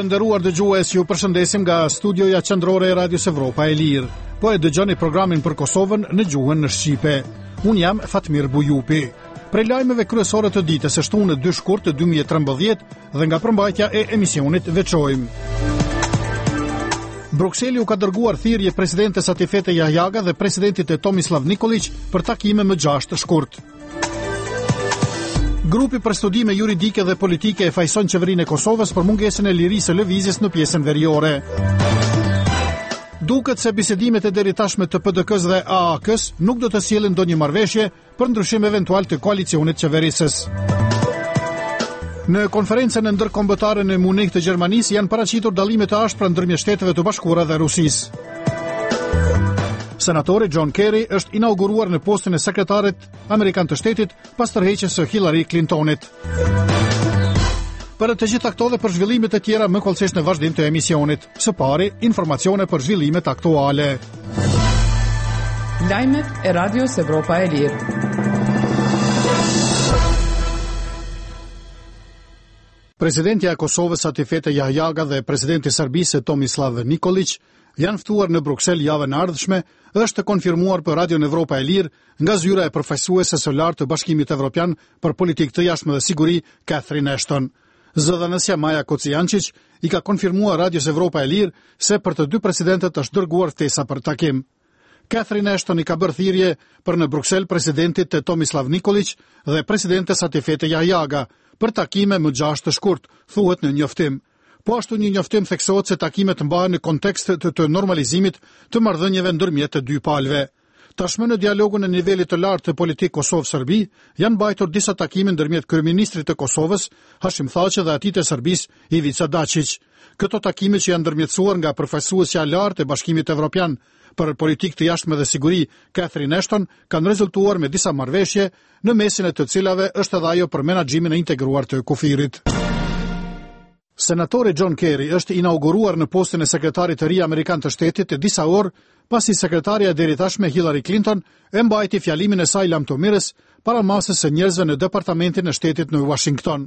Të nderuar dëgjues, ju përshëndesim nga studioja qendrore e Radios Evropa e Lirë. Po e dëgjoni programin për Kosovën në gjuhën në shqipe. Unë jam Fatmir Bujupi. Prej lajmeve kryesore të ditës është në 2 shkurt të 2013 dhe nga përmbajtja e emisionit veçojmë. Brukseli u ka dërguar thirrje presidentes Atifete Jahjaga dhe presidentit e Tomislav Nikolić për takime më 6 shkurt. Grupi për studime juridike dhe politike e fajson qeverinë e Kosovës për mungesën e lirisë së lëvizjes në pjesën veriore. Duket se bisedimet e deritashme të PDK-s dhe AAK-s nuk do të sjellin ndonjë marrëveshje për ndryshim eventual të koalicionit qeverisës. Në konferencën e ndërkombëtare në Munich të Gjermanisë janë paraqitur dallime të ashpra ndërmjet Shteteve të Bashkuara dhe Rusisë. Senatori John Kerry është inauguruar në postin e sekretarit amerikan të shtetit pas tërheqjes së Hillary Clintonit. Për të gjitha këto dhe për zhvillimet e tjera më kollësisht në vazhdim të emisionit. Së pari, informacione për zhvillimet aktuale. Lajmet e Radios Evropa e Lirë. Presidentja e Kosovës Atifete Jahjaga dhe presidenti i Serbisë Tomislav Nikolić janë ftuar në Bruksel javën e ardhshme, është konfirmuar për Radio Evropa e Lirë nga zyra e përfaqësuese së lartë të Bashkimit Evropian për politikë të jashtme dhe siguri, Catherine Ashton. Zëdhënësja Maja Kocijančić i ka konfirmuar Radios Evropa e Lirë se për të dy presidentët është dërguar ftesa për takim. Catherine Ashton i ka bërë thirrje për në Bruksel presidentit të Tomislav Nikolić dhe presidentes Atifete Jahjaga për takime më 6 shkurt, thuhet në njoftim. Po ashtu një njoftim theksohet se takimet mbahen në kontekst të normalizimit të marrëdhënieve ndërmjet të dy palëve. Tashmë në dialogun në nivelit të lartë të politikë Kosovë-Serbi janë mbajtur disa takime ndërmjet kryeministrit të Kosovës, Hashim Thaçi dhe atit të Serbisë, Ivica Dačić. Këto takime që janë ndërmjetësuar nga përfaqësuesja e lartë e Bashkimit Evropian për politikë të jashtme dhe siguri, Catherine Ashton, kanë rezultuar me disa marrëveshje, në mesin e të cilave është edhe ajo për menaxhimin e integruar të kufirit. Senatori John Kerry është inauguruar në postin e sekretarit të ri amerikan të shtetit disa orë pasi sekretaria e deritashme Hillary Clinton e mbajti fjalimin e saj lamtomirës para masës së njerëzve në departamentin e shtetit në Washington.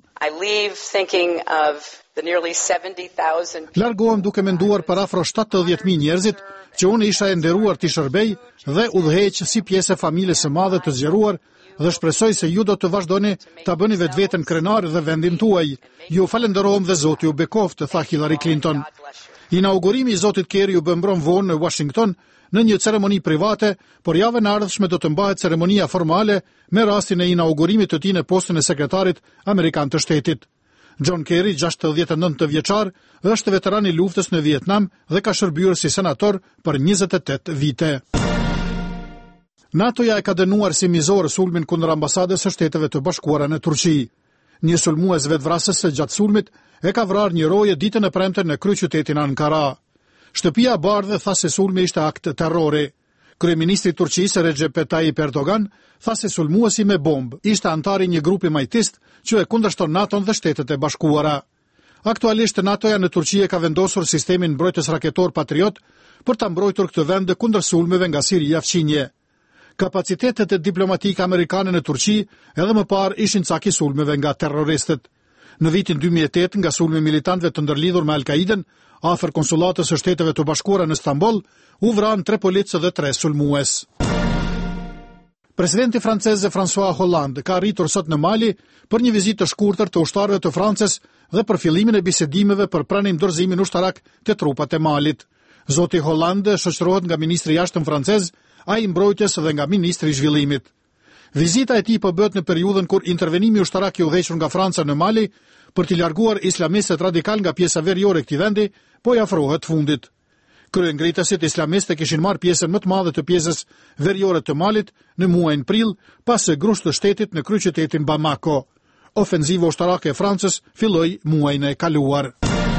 Largohem duke menduar për afro 70.000 njerëzit që unë isha e nderuar të shërbej dhe udhëheq si pjesë e familjes së madhe të zgjeruar dhe shpresoj se ju do të vazhdoni ta bëni vetveten krenar dhe vendin tuaj. Ju falenderojmë dhe Zoti ju bekoft, tha Hillary Clinton. Inaugurimi i Zotit Kerry u bë mbron vonë në Washington në një ceremoni private, por javën e ardhshme do të mbahet ceremonia formale me rastin e inaugurimit të tij në postin e sekretarit amerikan të shtetit. John Kerry, 69 vjeçar, është veteran i luftës në Vietnam dhe ka shërbyer si senator për 28 vite. NATO-ja e ka dënuar si mizor sulmin kundër ambasadës së Shteteve të Bashkuara në Turqi. Një sulmues vetvrasës së gjatë sulmit e ka vrarë një roje ditën e premte në kryeqytetin Ankara. Shtëpia e Bardhë tha se sulmi ishte akt terrori. Kryeministri i Turqisë Recep Tayyip Erdogan tha se sulmuesi me bombë ishte antar i një grupi majtist që e kundërshton NATO-n dhe Shtetet e Bashkuara. Aktualisht NATO-ja në Turqi ka vendosur sistemin mbrojtës raketor Patriot për ta mbrojtur këtë vend kundër sulmeve nga Siria fqinje. Kapacitetet e diplomatike amerikane në Turqi edhe më parë ishin caki sulmeve nga terroristët. Në vitin 2008 nga sulmi militantëve të ndërlidhur me Al-Qaiden afër konsulatës së Shteteve të Bashkuara në Stamboll, u vranë 3 policë dhe 3 sulmues. Presidenti francez François Hollande ka arritur sot në Mali për një vizitë të shkurtër të ushtarëve të Francës dhe për fillimin e bisedimeve për pranim dorëzimin ushtarak të trupat e Malit. Zoti Hollande shoqërohet nga ministri i jashtëm francez, ai i mbrojtjes dhe nga ministri i zhvillimit. Vizita e tij po bëhet në periudhën kur intervenimi ushtarak i udhëhequr nga Franca në Mali për t'i larguar islamistët radikal nga pjesa veriore e këtij vendi po i afrohet fundit. Kryengritësit islamistë kishin marrë pjesën më të madhe të pjesës veriore të Malit në muajin prill pas së grusht të shtetit në kryeqytetin Bamako. Ofenziva ushtarake e Francës filloi muajin e kaluar.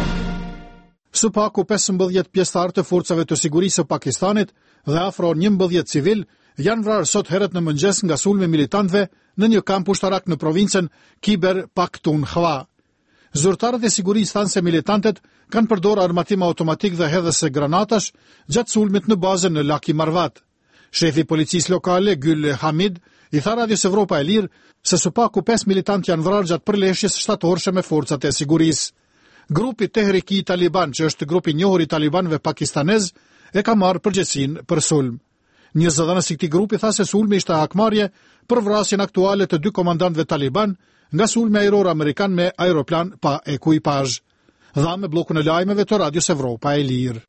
Së paku 15 pjesëtar të forcave të sigurisë së Pakistanit dhe afro 11 civil janë vrarë sot herët në mëngjes nga sulmi militantëve në një kamp ushtarak në provincën Khyber Pakhtunkhwa. Zyrtarët e sigurisë thanë se militantët kanë përdorur armatim automatik dhe hedhës së granatash gjatë sulmit në bazën në Laki Marvat. Shefi i policisë lokale Gül Hamid i tha Radios Evropa e Lirë se së paku 5 militantë janë vrarë gjatë përleshjes shtatorëshe me forcat e sigurisë. Grupi Tehriki Taliban, që është grupi i njohur i talibanëve pakistanez, e ka marrë përgjegjësinë për sulm. Një zëdhënës i këtij grupi tha se sulmi ishte hakmarrje për vrasjen aktuale të 2 komandantëve taliban nga sulmi ajror amerikan me aeroplan pa ekuipazh. Dha me bllokun e lajmeve të Radios Evropa e Lirë.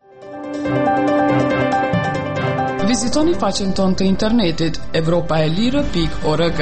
Vizitoni faqen tonë të internetit evropaelire.org.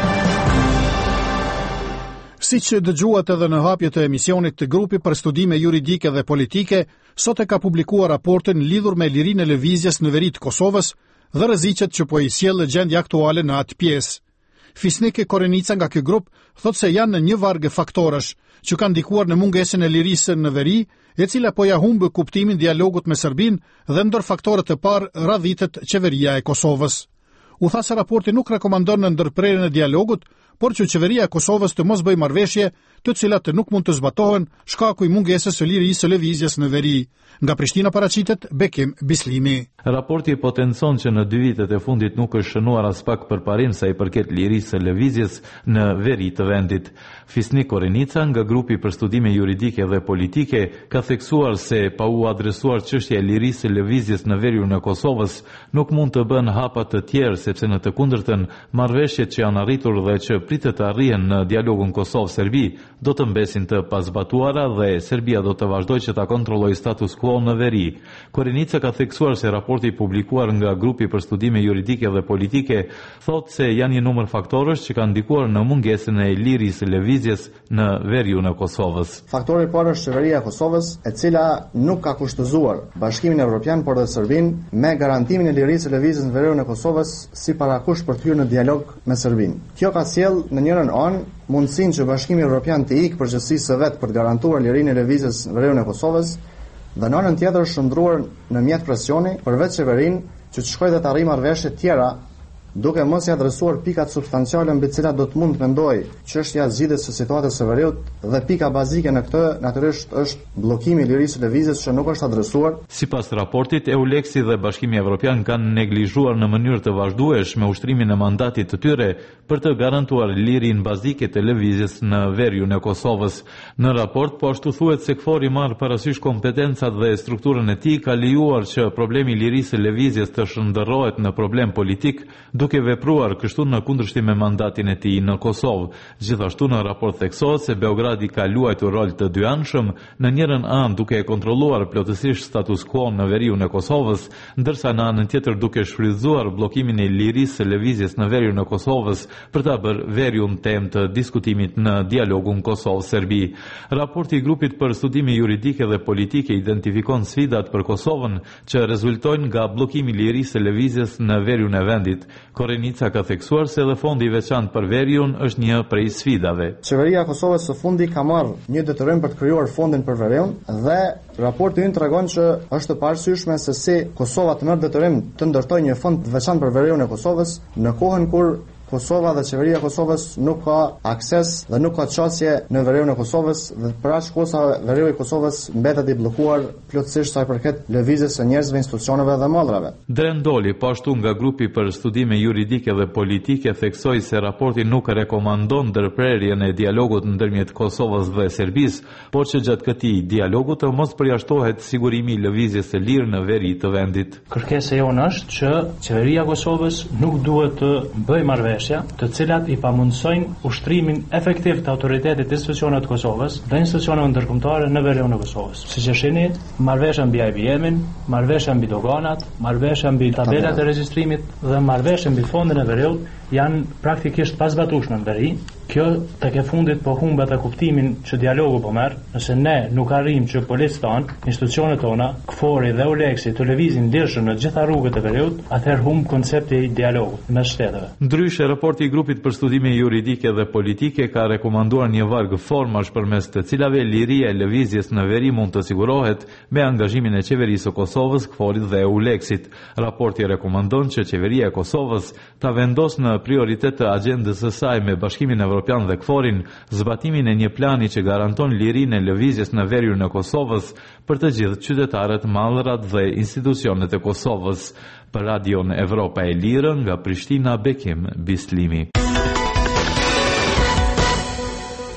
Siç dëgjuat edhe në hapje të emisionit, të grupi për studime juridike dhe politike sot e ka publikuar raportin lidhur me lirinë e lëvizjes në veri të Kosovës dhe rreziqet që po i sjellë gjendja aktuale në atë pjesë. Fisnik Korenica nga ky grup thot se janë një varg faktorësh që kanë ndikuar në mungesën e lirisë në veri, e cila po ja humbë kuptimin dialogut me Serbinë dhe ndër faktorët e parë radhitet qeveria e Kosovës. U tha se raporti nuk rekomandon në ndërprerjen e dialogut, por që qeveria e Kosovës të mos bëjë marrëveshje të cilat nuk mund të zbatohen shkaku i mungesës së lirisë së lëvizjes në veri. Nga Prishtina paraqitet Bekim Bislimi. Raporti potencon që në 2 vitet e fundit nuk është shënuar as pak përparim sa i përket lirisë së lëvizjes në veri të vendit. Fisnik Korenica nga grupi për studime juridike dhe politike ka theksuar se pa u adresuar çështja e lirisë së lëvizjes në veriun e Kosovës nuk mund të bën hapa të tjerë, sepse në të kundërtën marrëveshjet që janë arritur dhe që pritet të arrihen në dialogun Kosovë-Serbi do të mbesin të pazbatuara dhe Serbia do të vazhdojë që ta kontrollojë status quo në veri. Korenica ka theksuar se raporti publikuar nga grupi për studime juridike dhe politike thotë se janë një numër faktorësh që kanë ndikuar në mungesën e lirisë së lëvizjes në veriun e Kosovës. Faktori i parë është qeveria e Kosovës, e cila nuk ka kushtëzuar Bashkimin Evropian por dhe Serbinë me garantimin e lirisë së lëvizjes në veriun e Kosovës si parakush për të hyrë në dialog me Serbinë. Kjo ka sjellë në njërin anë mundësinë që Bashkimi Evropian të ikë përgjegjësisë së vet për të garantuar lirinë e lëvizjes në veriun e Kosovës, dhe në anën tjetër shndruar në mjet presioni për vetë qeverinë që të shkojë dhe të arrijë marrëveshje të tjera, duke mos i adresuar pikat substanciale mbi të cilat do të mund të mendoj çështja e zgjidhjes së situatës së veriut, dhe pika bazike në këtë natyrisht është bllokimi i lirisë së lëvizjes që nuk është adresuar. Sipas raportit, EULEX dhe Bashkimi Evropian kanë neglizhuar në mënyrë të vazhdueshme ushtrimin e mandatit të tyre për të garantuar lirinë bazike të lëvizjes në veriun e Kosovës. Në raport po ashtu thuhet se KFOR-i marr parasysh kompetencat dhe strukturën e tij, ka lejuar që problemi i lirisë së lëvizjes të shndërrohet në problem politik, duke vepruar kështu në kundërshtim me mandatin e tij në Kosovë. Gjithashtu në raport theksohet se Beogradi ka luajtur rol të dyanshëm, në njërin anë duke e kontrolluar plotësisht status quo në veriun e Kosovës, ndërsa në anën tjetër duke shfrytzuar bllokimin e lirisë së lëvizjes në veriun e Kosovës për ta bërë veriun temë të diskutimit në dialogun Kosovë-Serbi. Raporti i grupit për studime juridike dhe politike identifikon sfidat për Kosovën që rezultojnë nga bllokimi i lirisë së lëvizjes në veriun e vendit. Korenica ka theksuar se edhe fondi i veçantë për veriun është një prej sfidave. Qeveria e Kosovës së fundi ka marrë një detyrim për të krijuar fondin për veriun dhe raporti ynë tregon që është e parasyshme se si Kosova të merr detyrim të ndërtojë një fond të veçantë për veriun e Kosovës në kohën kur Kosova dhe qeveria e Kosovës nuk ka akses dhe nuk ka çështje në veriun e Kosovës, dhe për aq kohë sa veriu i Kosovës mbetet i bllokuar plotësisht sa i përket lëvizjes së njerëzve, institucioneve dhe mallrave. Drendoli, po ashtu nga grupi për studime juridike dhe politike, theksoi se raporti nuk rekomandon ndërprerjen e dialogut ndërmjet Kosovës dhe Serbisë, por që gjatë këtij dialogu të mos përjashtohet sigurimi i lëvizjes së lirë në veri të vendit. Kërkesa jonë është që qeveria e Kosovës nuk duhet të bëjë marrëveshje të cilat i pamundsojnë ushtrimin efektiv të autoritetit të institucioneve të Kosovës dhe institucioneve ndërkombëtare në veriun e Kosovës. Siç e shihni, marrëveshja mbi IBM-in, marrëveshja mbi doganat, marrëveshja mbi tabelat e regjistrimit dhe marrëveshja mbi fondin e veriut janë praktikisht pazbatueshme në veri. Kjo tek e fundit po humbat e kuptimin që dialogu po merr, nëse ne nuk arrijmë që policët tonë, institucionet tona, KFOR-i dhe EULEX-i të lëvizin lirshëm në gjitha rrugët e veriut, atëherë humb koncepti i dialogut mes shteteve. Ndryshe, raporti i grupit për studime juridike dhe politike ka rekomanduar një varg formash përmes të cilave liria e lëvizjes në veri mund të sigurohet me angazhimin e qeverisë së Kosovës, KFOR-it dhe EULEX-it. Raporti rekomandon që qeveria e Kosovës ta vendosë në prioritet të agjendës së saj me Bashkimin Evropian dhe KFOR-in zbatimin e një plani që garanton lirinë e lëvizjes në veriun e Kosovës për të gjithë qytetarët, mallrat dhe institucionet e Kosovës. Për Radion Evropa e Lirë nga Prishtina, Bekim Bislimi.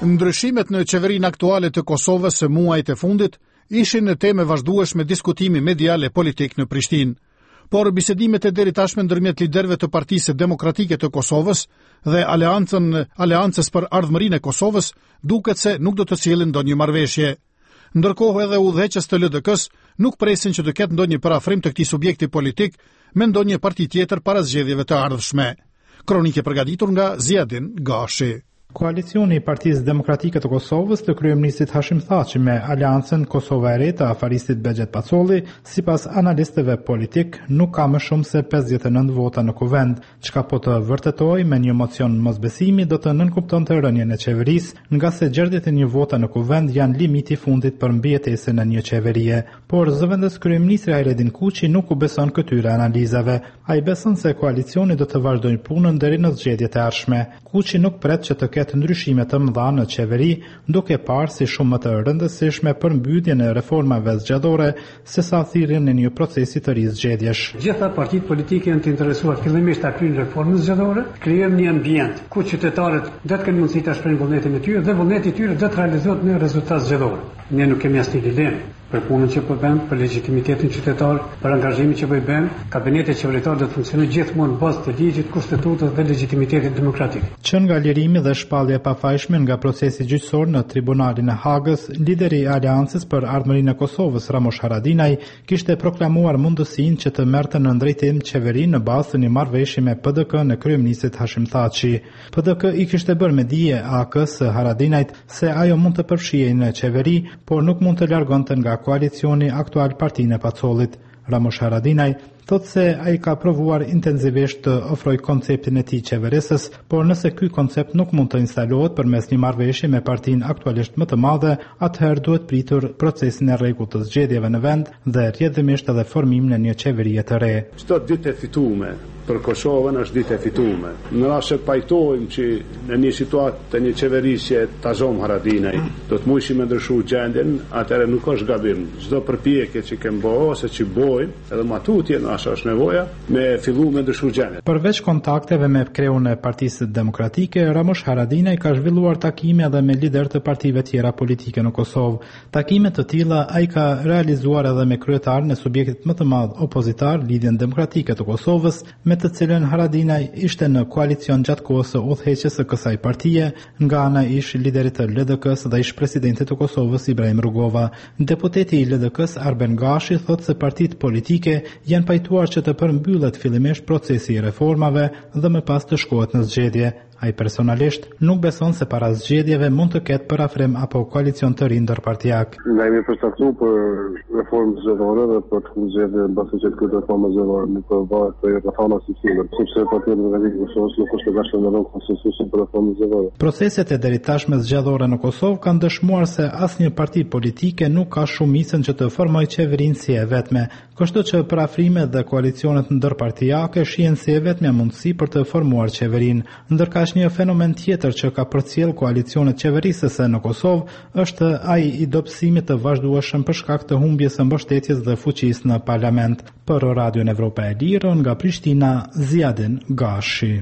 Ndryshimet në qeverinë aktuale të Kosovës së muajit e fundit ishin në temë vazhdueshme diskutimi medial e politik në Prishtinë, por bisedimet e deri tashme ndërmjet liderëve të Partisë Demokratike të Kosovës dhe Aleancës për Ardhmërinë e Kosovës duket se nuk do të sjellin ndonjë marrëveshje. Ndërkohë edhe udhëheqës të LDK-s nuk presin që të ketë ndonjë parafrim të këtij subjekti politik me ndonjë parti tjetër para zgjedhjeve të ardhshme. Kronikë përgatitur nga Ziadin Gashi. Koalicioni i Partisë Demokratike të Kosovës të kryeministit Hashim Thaçi me Aleancën Kosova e Re të afaristit Bexhet Pacolli, sipas analistëve politik, nuk ka më shumë se 59 vota në kuvend, çka po të vërtetojë me një mocion mosbesimi do të nënkuptonte rënien e qeverisë, nga se 61 vota në kuvend janë limiti i fundit për mbijetesën në një qeverie. Por zëvendës kryeministri Ajredin Kuqi nuk u beson këtyre analizave. Ai beson se koalicioni do të vazhdojë punën deri në zgjedhjet e ardhshme. Kuqi nuk pret që të ketë ndryshime të mëdha në qeveri, duke parë si shumë më të rëndësishme përmbytjen e reformave zgjedhore sesa thirrjen e një procesi të ri zgjedhjesh. Gjitha partitë politike janë të interesuar fillimisht ta kryejnë reformën zgjedhore, krijojmë një ambient ku qytetarët do të kenë mundësi ta shprehin vullnetin e tyre dhe vullneti i tyre do të realizohet në rezultat zgjedhor. Ne nuk kemi asnjë dilemë për punën që po bëjmë, për legitimitetin qytetar, për angazhimin që po bëjmë. Kabineti qeveritar do të funksionojë gjithmonë në bazë të ligjit, kushtetutës dhe legitimitetit demokratik. Që nga lirimi dhe shpallja e pafajshme nga procesi gjyqësor në Tribunalin e Hagës, lideri i Aleancës për Ardhmërinë e Kosovës, Ramosh Haradinaj, kishte proklamuar mundësinë që të merrte në drejtim qeverinë në bazë të një marrëveshje me PDK në kryeministit Hashim Thaçi. PDK i kishte bërë me dije AK-s Haradinajt se ajo mund të përfshihej në qeveri, por nuk mund të largonte nga koalicioni aktual Partinë e Pacollit. Ramosh Haradinaj thotë se ai ka provuar intensivisht të ofrojë konceptin e tij qeverisës, por nëse ky koncept nuk mund të instalohet përmes një marrëveshje me partinë aktualisht më të madhe, atëherë duhet pritur procesin e rregullt të zgjedhjeve në vend dhe rrjedhimisht edhe formimin e një qeverie të re. Çdo ditë e fituame për Kosovën është ditë e fituame. Në rast se pajtojmë që në një situatë të një qeverisje ta zom Haradinaj, do të mundësi me ndryshu gjendjen, atëherë nuk është gabim. Çdo përpjekje që kemë bërë ose që bojmë, edhe matutje asha është nevoja me fillu me ndryshu gjendjen. Përveç kontakteve me kreun e Partisë Demokratike, Ramosh Haradinaj ka zhvilluar takime edhe me lider të partive tjera politike në Kosovë. Takime të tilla ai ka realizuar edhe me kryetarin e subjektit më të madh opozitar, Lidhjen Demokratike të Kosovës, me të cilën Haradinaj ishte në koalicion gjatë kohës së udhëheqjes së kësaj partie, nga ana ish liderit të LDK-s dhe ish presidentit të Kosovës Ibrahim Rugova. Deputeti i LDK-s Arben Gashi thotë se partitë politike janë pajtuar që të përmbyllet fillimisht procesi i reformave dhe më pas të shkohet në zgjedhje. Ai personalisht nuk beson se para zgjedhjeve mund të ketë parafrim apo koalicion të ri ndërpartijak. Ne jemi përcaktuar për reformë zgjedhore dhe për të zgjedhje mbasi që këto reforma zgjedhore nuk varet për reforma sistemit, sepse Partia Demokratike e Kosovës nuk është e bashkëndalur konsensusin për reformën zgjedhore. Proceset e deritashme zgjedhore në Kosovë kanë dëshmuar se asnjë parti politike nuk ka shumicën që të formojë qeverinë si e vetme, kështu që parafrimet dhe koalicionet ndërpartijake shihen si e vetmja mundësi për të formuar qeverinë. Ndërka një fenomen tjetër që ka përcjell koalicionet qeverisëse në Kosovë është ai i dobësimit të vazhdueshëm për shkak të humbjes së mbështetjes dhe fuqisë në parlament. Për Radion Evropa e Lirë, nga Prishtina, Ziadin Gashi.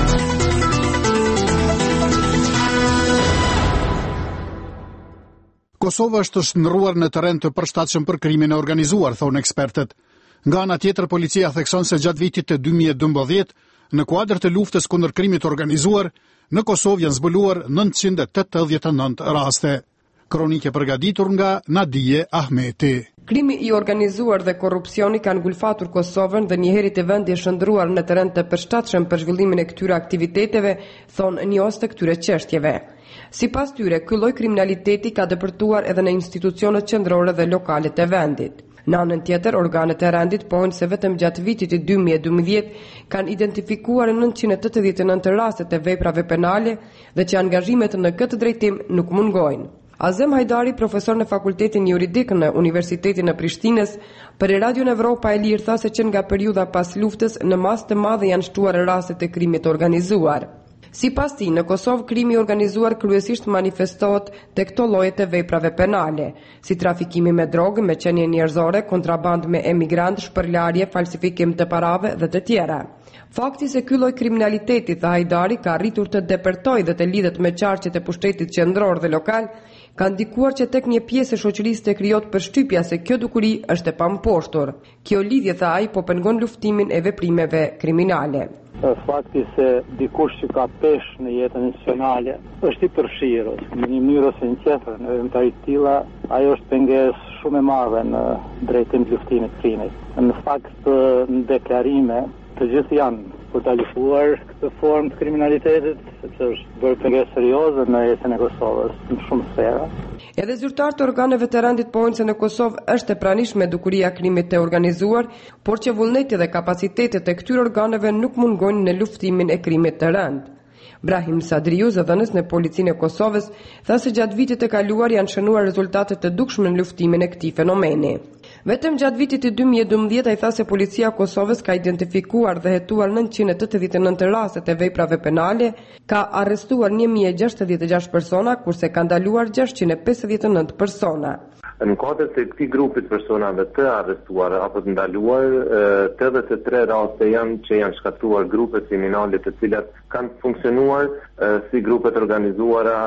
Kosova është shndërruar në terren të përshtatshëm për krimin e organizuar, thonë ekspertët. Nga ana tjetër, policia thekson se gjatë vitit të 2012 në kuadër të luftës kundër krimit organizuar, në Kosovë janë zbuluar 989 raste. Kronikë përgatitur nga Nadije Ahmeti. Krimi i organizuar dhe korrupsioni kanë ngulfatur Kosovën dhe njëherë të vendi është ndëruar në terren të përshtatshëm për zhvillimin e këtyre aktiviteteve, thonë njohës të këtyre çështjeve. Sipas tyre, ky lloj kriminaliteti ka depërtuar edhe në institucionet qendrore dhe lokale të vendit. Në anën tjetër, organet e rendit pohojnë se vetëm gjatë vitit të 2012 kanë identifikuar 989 raste të veprave penale dhe që angazhimet në këtë drejtim nuk mungojnë. Azem Hajdari, profesor në Fakultetin Juridik në Universitetin e Prishtinës, për Radion Evropa e Lirë tha se që nga periudha pas luftës në masë të madhe janë shtuar raste të krimit organizuar. Sipas tij, në Kosovë krimi i organizuar kryesisht manifestohet tek këto llojet e veprave penale, si trafikimi me drogë, me qenie njerëzore, kontraband me emigrant, shpërlarje, falsifikim të parave dhe të tjera. Fakti se ky lloj kriminaliteti, tha Hajdari, ka arritur të depërtojë dhe të lidhet me qarqet e pushtetit qendror dhe lokal, ka ndikuar që tek një pjesë e shoqërisë të krijohet përshtypja se kjo dukuri është e pamposhtur. Kjo lidhje, tha ai, po pengon luftimin e veprimeve kriminale. Fakti se dikush që ka pesh në jetën nacionale është i përfshirë në një mënyrë ose në tjetër, në eventualitet të tilla, ajo është pengesë shumë e madhe në drejtim të luftimit të krimit. Në fakt, në deklarime të gjithë janë për ta luftuar këtë formë të kriminalitetit, sepse është bërë pengesë serioze në jetën e Kosovës në shumë sfera. Edhe zyrtarët e organeve të rendit pohojnë se në Kosovë është e pranishme dukuria e krimit të organizuar, por që vullneti dhe kapacitetet e këtyre organeve nuk mungojnë në luftimin e krimit të rënd. Brahim Sadriu, zëdhënës në policinë e Kosovës, tha se gjatë vitit të kaluar janë shënuar rezultate të dukshme në luftimin e këtij fenomeni. Vetëm gjatë vitit të 2012 ai tha se policia e Kosovës ka identifikuar dhe hetuar 989 raste të veprave penale, ka arrestuar 1066 persona, kurse ka ndaluar 659 persona. Në kuadër të këtij grupi të personave të arrestuar apo të ndaluar, 83 raste janë që janë shkatruar grupe kriminale të cilat kanë funksionuar si grupe të organizuara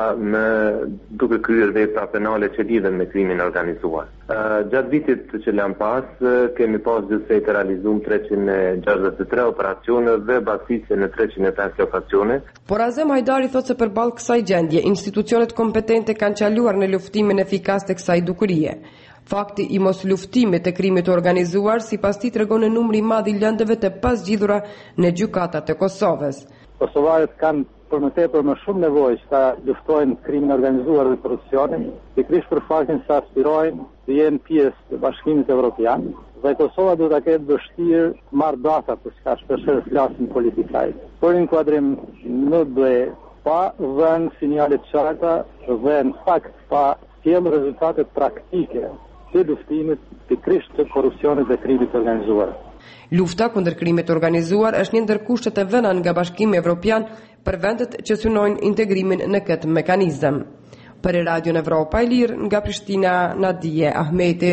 duke kryer vepra penale që lidhen me krimin organizuar. Gjatë vitit që lan pas, kemi pas gjithsej të realizuar 363 operacione dhe basisje në 305 lokacione. Por Azem Hajdari thotë se përballë kësaj gjendje, institucionet kompetente kanë qaluar në luftimin efikas të kësaj dukurie. Fakti i mos luftimit të krimit të organizuar sipas tij tregon në numri i madh i lëndëve të pasgjidhura në gjykatat e Kosovës. Kosovarët kanë për më tepër më shumë nevojë që ta luftojnë krimin e organizuar dhe korrupsionin, pikërisht për faktin se aspirojnë të jenë pjesë të Bashkimit Evropian dhe Kosova duhet ta ketë vështirë të marrë data për çka shpeshherë flasin politikaj. Për inkuadrim në ble pa dhënë sinjale të qarta dhe në fakt pa sjellë rezultate praktike të luftimit pikërisht të korrupsionit dhe krimit të organizuar. Lufta kundër krimit të organizuar është një ndër kushtet e vëna nga Bashkimi Evropian për vendet që synojnë integrimin në këtë mekanizëm. Për Radio Evropa e Lirë, nga Prishtina, Nadije Ahmeti.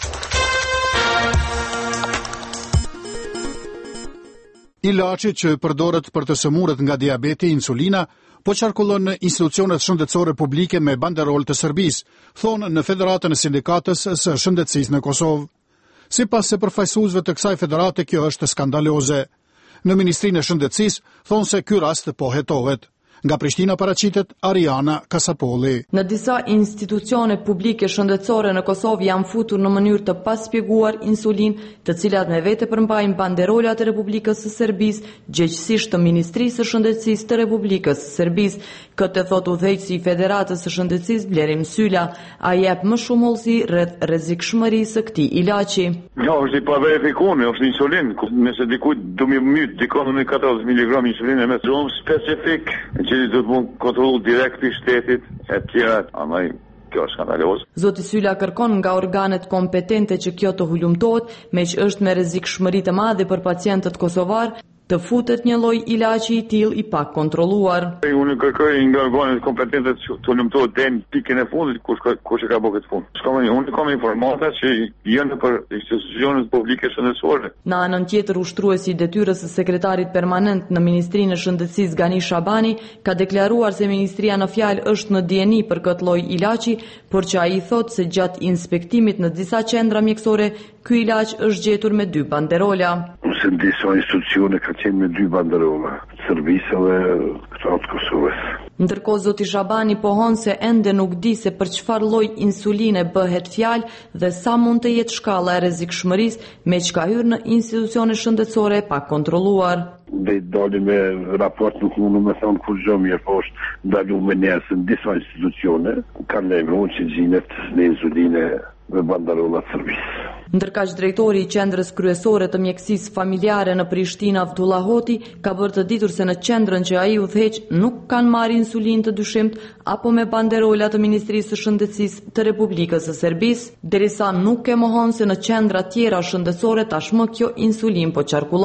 Ilaçi që përdoret për të sëmurët nga diabeti, insulina, po qarkullon në institucionet shëndetësore publike me banderol të Serbisë, thonë në Federatën e Sindikatës së Shëndetësisë në Kosovë. Sipas se përfaqësuesve të kësaj federate, kjo është skandaloze. Në Ministrinë e Shëndetësisë thonë se ky rast po hetohet. Nga Prishtina paraqitet Ariana Kasapolli. Në disa institucione publike shëndetësore në Kosovë janë futur në mënyrë të paspjeguar insulin, të cilat me vete përmbajnë banderolat e Republikës së Serbisë, gjëqësisht të Ministrisë së Shëndetësisë të Republikës së Serbisë. Këtë thot udhëheqësi i Federatës së Shëndetësisë Blerim Sylla, ai jep më shumë hollësi rreth rrezikshmërisë së këtij ilaçi. Jo, është i paverifikuar, është insulin. Nëse dikujt do më myt dikon në 14 mg insulinë me shumë specifik, që do të mund kontrollu direkt i shtetit e tjera, amaj kjo është skandaloz. Zoti Sylla kërkon nga organet kompetente që kjo të hulumtohet, me që është me rrezikshmëri të madhe për pacientët kosovar, të futet një lloj ilaçi i tillë i pak kontrolluar. Unë kërkoj nga organet kompetente të hulumtohet deri në pikën e fundit kush e ka bërë këtë fund. Unë kam informata që janë për institucionet publike shëndetësore. Në anën tjetër, ushtruesi i detyrës së sekretarit permanent në Ministrinë e Shëndetësisë Gani Shabani ka deklaruar se ministria në fjalë është në dieni për këtë lloj ilaçi, por që ai thotë se gjatë inspektimit në disa qendra mjekësore ky ilaç është gjetur me 2 banderola. Se në disa institucione ka qenë me 2 banderola, Serbisë dhe këto të Kosovës. Ndërkohë zoti Shabani pohon se ende nuk di se për çfarë lloj insuline bëhet fjalë dhe sa mund të jetë shkalla e rrezikshmërisë me që ka hyrë në institucione shëndetësore pa kontrolluar. Dhe doli me raport nuk mundu me thonë kur gjë mirë, po është ndalu me njerëz në disa institucione, kanë lejmëruar që gjinet në insuline me banderola të Serbisë. Ndërkaq drejtori i qendrës kryesore të mjekësisë familjare në Prishtinë, Avdullah Hoti, ka bërë të ditur se në qendrën që ai udhëheq nuk kanë marrë insulinë të dyshimt apo me banderola të Ministrisë së Shëndetësisë të Republikës së Serbisë, derisa nuk e mohon se në qendra tjera shëndetësore tashmë kjo insulinë po qarkullon.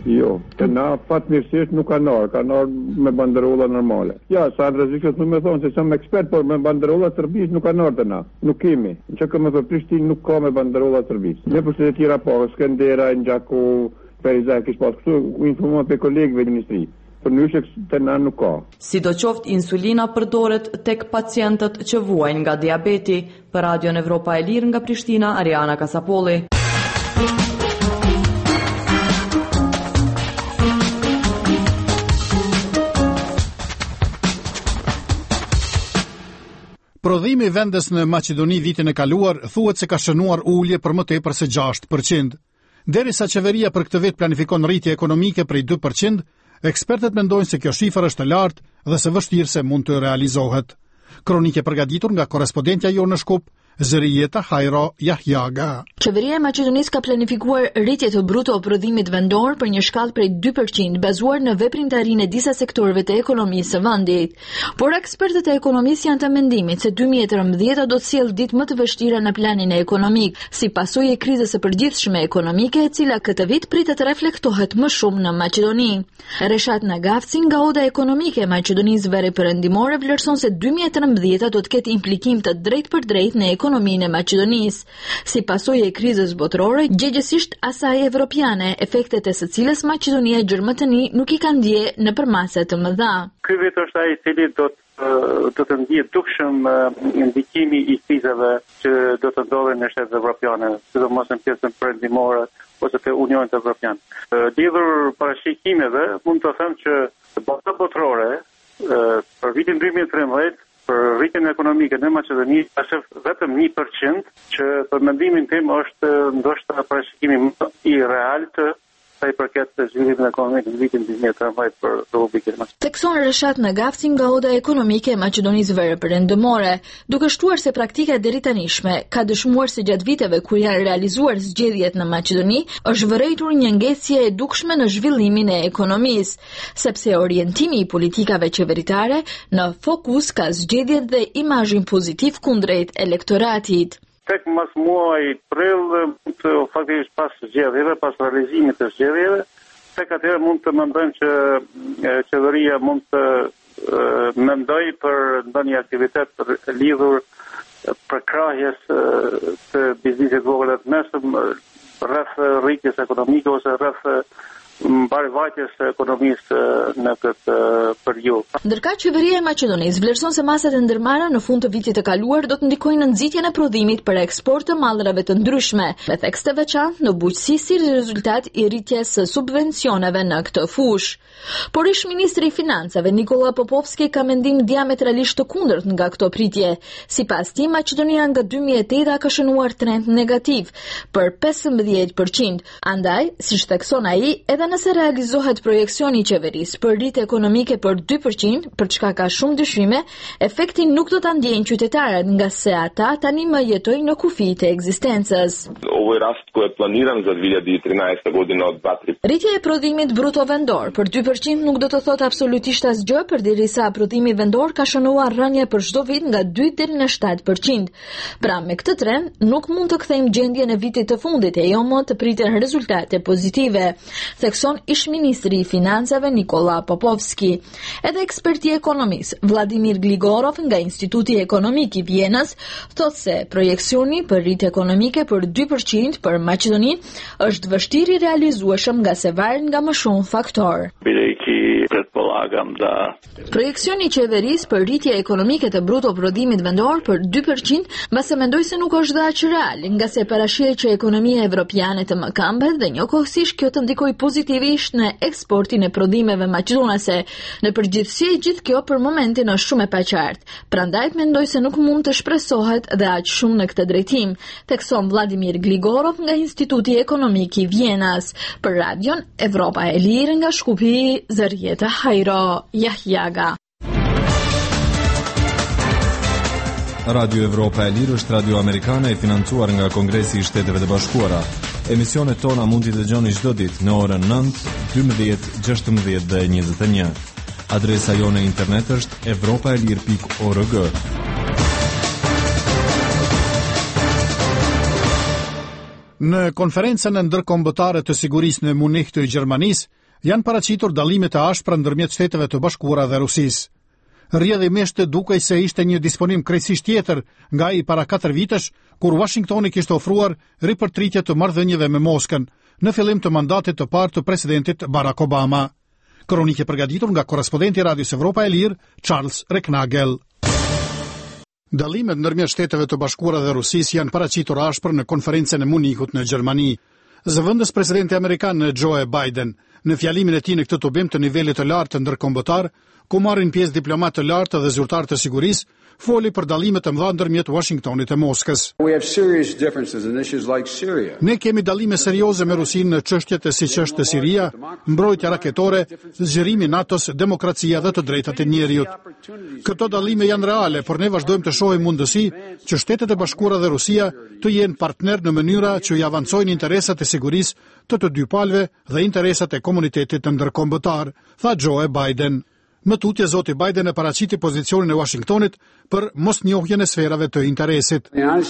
Jo, të na fatmirësisht nuk ka nar me banderolla normale. Ja, sa rrezikshëm më thon se jam ekspert, por me banderolla serbisht nuk ka nar të na. Nuk kemi. Çka kemë për Prishtinë nuk ka me banderolla serbisht. Ne për të tjera po, Skëndera, Njaku, Perizaj, kish pas këtu u informova pe kolegëve në ministri. Për njëshë të na nuk ka. Sidoqoftë insulina përdoret tek pacientët që vuajnë nga diabeti. Për Radion Evropa e Lirë nga Prishtina, Ariana Kasapolli. Prodhimi i vendes në Maqedoni vitin e kaluar thuhet se ka shënuar ulje për më tepër se 6%. Derisa qeveria për këtë vit planifikon rritje ekonomike prej 2%, ekspertët mendojnë se kjo shifër është e lartë dhe se vështirë se mund të realizohet. Kronike përgatitur nga korrespondentja jonë në Shkup, Zërijeta Hajro Jahjaga. Qeveria e Maqedonisë ka planifikuar rritje të bruto prodhimit vendor për një shkallë prej 2% bazuar në veprimtarinë e disa sektorëve të ekonomisë së vendit. Por ekspertët e ekonomisë janë të mendimit se 2013 do të sjellë ditë më të vështira në planin ekonomik, si pasojë e krizës së përgjithshme ekonomike, e cila këtë vit pritet të reflektohet më shumë në Maqedoni. Reshat Nagavci nga Oda Ekonomike e Maqedonisë Veriperëndimore vlerëson se 2013 do të ketë implikim të drejtë në ekonominë e Maqedonisë. Si pasojë e krizës botërore, gjegjësisht asaj evropiane, efektet e së cilës Maqedonia e Gjermëtëni nuk i kanë ndje në përmase të mëdha. Ky vit është ai i cili do të ndihet dukshëm ndikimi i krizave që do të ndodhin në shtetet evropiane, sidomos në pjesën perëndimore ose të Unionit Evropian. Lidhur parashikimeve, mund të them që bota botërore për vitin 2013 për rritjen ekonomike në Maqedoni është vetëm 1%, që për mendimin tim është ndoshta parashikimi më i realt sa i përket zhvillimit ekonomik në vitin 2013 për Republikën e Maqedonisë. Tekson Reshat Nagavci nga Oda Ekonomike e Maqedonisë Veriperëndimore, duke shtuar se praktika deri tanishme ka dëshmuar se gjatë viteve kur janë realizuar zgjedhjet në Maqedoni, është vërejtur një ngesje e dukshme në zhvillimin e ekonomisë, sepse orientimi i politikave qeveritare në fokus ka zgjedhjet dhe imazhin pozitiv kundrejt elektoratit. Tek mas muaj prill, faktikisht pas zgjedhjeve, pas realizimit të zgjedhjeve, tek atëherë mund të mendojmë që qeveria mund të mendoj për ndonjë aktivitet lidhur përkrahjes të biznesit vogël të mesëm rreth rritjes ekonomike ose rreth mbarvajtjes së ekonomisë në këtë periudhë. Ndërkëtë qeveria e Maqedonisë vlerëson se masat e ndërmarra në fund të vitit të kaluar do të ndikojnë në nxitjen e prodhimit për eksport të mallrave të ndryshme, me theks të veçantë në bujqësi si rezultat i rritjes së subvencioneve në këtë fushë. Por ish ministri i financave Nikola Popovski ka mendim diametralisht të kundërt nga këto pritje. Sipas tij, Maqedonia nga 2008 ka shënuar trend negativ për 15%. Andaj, siç thekson ai, edhe nëse realizohet projeksioni i qeverisë për rritje ekonomike për 2%, për çka ka shumë dyshime, efektin nuk do ta ndjejnë qytetarët, nga se ata tani më jetojnë në kufi të ekzistencës. Ovo je rast koji je planiran za 2013. godinu od 2-3%. Rritja e prodhimit bruto vendor për 2% nuk do të thotë absolutisht asgjë, përderisa prodhimi vendor ka shënuar rënje për çdo vit nga 2 deri në 7%. Pra me këtë trend nuk mund të kthejmë gjendjen e vitit të fundit e jo më të priten rezultate pozitive, thekson ish ministri i financave Nikola Popovski. Edhe eksperti i ekonomisë Vladimir Gligorov nga Instituti Ekonomik i Vjenës thotë se projeksioni për rritje ekonomike për 2% për Maqedoni është vështirë i realizueshëm nga se varet nga më shumë faktorë. Projeksioni i qeverisë për rritje ekonomike të bruto prodhimit vendor për 2% mbase mendoj se nuk është dhe aq real, nga se parashihet që ekonomia evropiane të mëkambet dhe njëkohësisht kjo të ndikojë pozitivisht në eksportin e prodhimeve maqedonase. Në përgjithësi, gjithë kjo për momentin është shumë e paqartë. Prandaj mendoj se nuk mund të shpresohet dhe aq shumë në këtë drejtim, thekson Vladimir Gligorov nga Instituti Ekonomik i Vjenës. Për Radion Evropa e Lirë nga Shkupi, Zërijeta Hajro Jahjaga. Radio Evropa e Lirë është radio amerikane e financuar nga Kongresi i Shteteve të Bashkuara. Emisionet tona mund t'i dëgjoni çdo ditë në orën 9, 12, 16 dhe 21. Adresa jone internet është evropaelir.org. Në konferencën ndërkombëtare të sigurisë në Munich të Gjermanisë, janë paraqitur dallime të ashpra ndërmjet Shteteve të Bashkuara dhe Rusisë. Rrjedhimisht dukej se ishte një disponim krejtësisht tjetër nga i para 4 vitesh, kur Washingtoni kishte ofruar ripërtritje të marrëdhënieve me Moskën në fillim të mandatit të parë të presidentit Barack Obama. Kronikë e përgatitur nga korrespondenti i Radios Evropa e Lirë, Charles Reknagel. Dallimet ndërmjet Shteteve të Bashkuara dhe Rusisë janë paraqitur ashpër në konferencën e Munichut në Gjermani. Zëvendës presidenti amerikan Joe Biden, në fjalimin e tij në këtë tubim të nivelit të lartë ndërkombëtar, ku marrin pjesë diplomatë të lartë dhe zyrtarë të sigurisë, foli për dallimet të mëdha ndërmjet Washingtonit e Moskës. Ne kemi dallime serioze me Rusinë në çështjet siç është Siria, mbrojtja raketore, zgjerimi i NATO-s, demokracia dhe të drejtat e njerëzit. Këto dallime janë reale, por ne vazhdojmë të shohim mundësi që Shtetet e Bashkuara dhe Rusia të jenë partner në mënyra që i avancojnë interesat e sigurisë të dy palëve dhe interesat e komunitetit ndërkombëtar, tha Joe Biden. Më tutje, zoti Biden e paraqiti pozicionin e Washingtonit për mosnjohjen e sferave të interesit.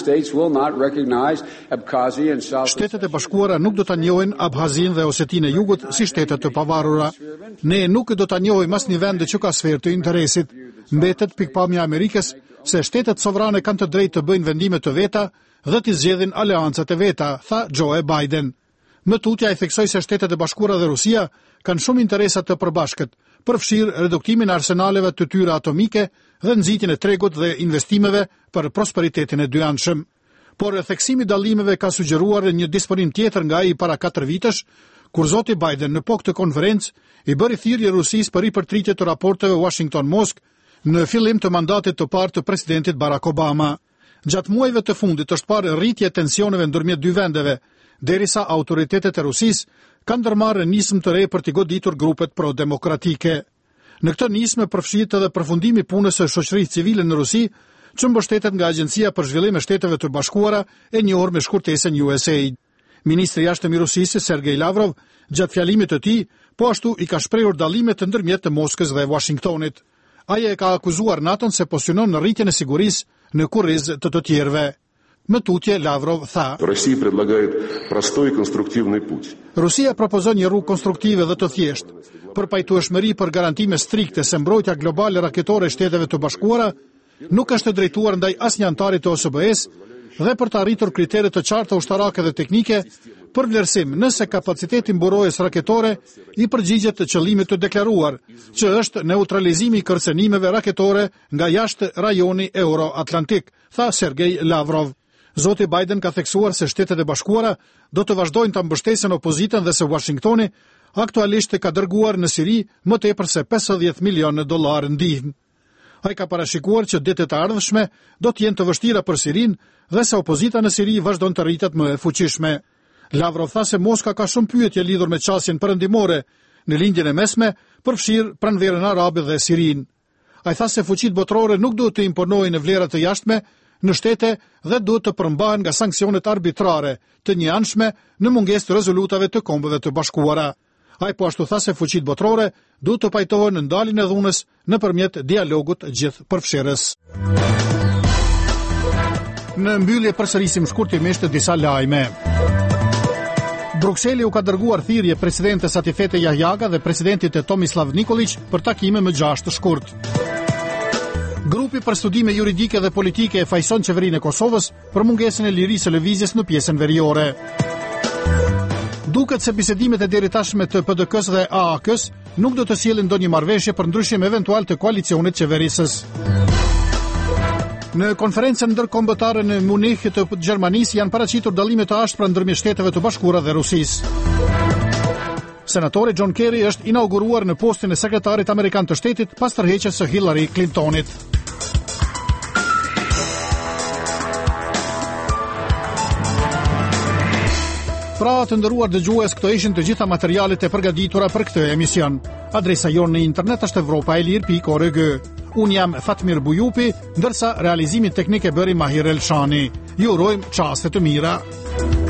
Shtetet e Bashkuara nuk do ta njohin Abhazinë dhe Osetinë e Jugut si shtete të pavarura. Ne nuk do ta njohim asnjë vend që ka sferë të interesit. Mbetet pikpamja e Amerikës se shtetet sovrane kanë të drejtë të bëjnë vendime të veta dhe të zgjedhin aleancat e veta, tha Joe Biden. Më tutje, ai theksoi se Shtetet e Bashkuara dhe Rusia kanë shumë interesa të përbashkët, përfshirë reduktimin e arsenaleve të tyre atomike dhe nxitjen e tregut dhe investimeve për prosperitetin e dyanshëm. Por theksimi i dallimeve ka sugjeruar një disponim tjetër nga ai para 4 vitesh, kur zoti Biden në këtë konferencë i bëri thirrje Rusisë për ripërtritje të raporteve Washington-Moskë në fillim të mandatit të parë të presidentit Barack Obama. Gjatë muajve të fundit është parë rritje e tensioneve ndërmjet dy vendeve, derisa autoritetet e Rusisë kanë ndërmarrë nismë të re për të goditur grupet pro-demokratike. Në këtë nismë përfshihet edhe përfundimi i punës së shoqërisë civile në Rusi, që mbështetet nga Agjencia për Zhvillim e Shteteve të Bashkuara, e njohur me shkurtesën USAID. Ministri i jashtëm i Rusisë Sergej Lavrov, gjatë fjalimit të tij, po ashtu i ka shprehur dallimet të ndërmjet të Moskës dhe Washingtonit. Ai e ka akuzuar NATO-n se pozicionon në rritjen e sigurisë në kurrizë të tjerëve. Më tutje, Lavrov tha: Rusia propozon një rrugë konstruktive dhe të thjeshtë, për pajtueshmëri për garantime strikte se mbrojtja globale raketore e Shteteve të Bashkuara nuk është drejtuar ndaj asnjë antari të OSBE-s dhe për të arritur kriteret të qarta ushtarake dhe teknike për vlerësim nëse kapaciteti mburojës raketore i përgjigjet të qëllimit të deklaruar, që është neutralizimi i kërcënimeve raketore nga jashtë rajoni Euro-Atlantik, tha Sergej Lavrov. Zoti Biden ka theksuar se Shtetet e Bashkuara do të vazhdojnë të mbështesin opozitën dhe se Washingtoni aktualisht ka dërguar në Siri më tepër se $50 milion ndihmë. Ai ka parashikuar që ditët e ardhshme do të jenë të vështira për Sirinë dhe se opozita në Siri vazhdon të rritet më e fuqishme. Lavrov tha se Moska ka shumë pyetje lidhur me çësjen perëndimore në lindjen e mesme, përfshirë pranverën arabe dhe Sirinë. Ai tha se fuqitë botërore nuk duhet të imponojnë vlerat të jashtme në shtete dhe duhet të përmbahen nga sanksionet arbitrare të njëanshme në mungesë të rezolutave të Kombeve të Bashkuara. Ai po ashtu tha se fuqitë botërore duhet të pajtohen në ndaljen e dhunës nëpërmjet dialogut gjithëpërfshirës. Në mbyllje përsërisim shkurtimisht disa lajme. Brukseli u ka dërguar thirrje presidentes Atifete Jahjaga dhe presidentit Tomislav Nikolić për takime më 6 shkurt. Grupi për studime juridike dhe politike e fajson qeverinë e Kosovës për mungesën e lirisë së lëvizjes në pjesën veriore. Duket se bisedimet e deri tashme të PDK-s dhe AAK-s nuk do të sjellin ndonjë marrëveshje për ndryshim eventual të koalicionit qeverisës. Në konferencën ndërkombëtare në Munich të Gjermanisë janë paraqitur dallime të ashpra ndërmjet Shteteve të Bashkuara dhe Rusisë. Senatori John Kerry është inauguruar në postin e sekretarit amerikan të shtetit pas tërheqjes së Hillary Clintonit. Pra të nderuar dëgjues, këto ishin të gjitha materialet e përgatitura për këtë emision. Adresa jonë në internet është evropaelir.org. Unë jam Fatmir Bujupi, ndërsa realizimin teknik e bëri Mahir Elshani. Ju urojmë çaste të mira.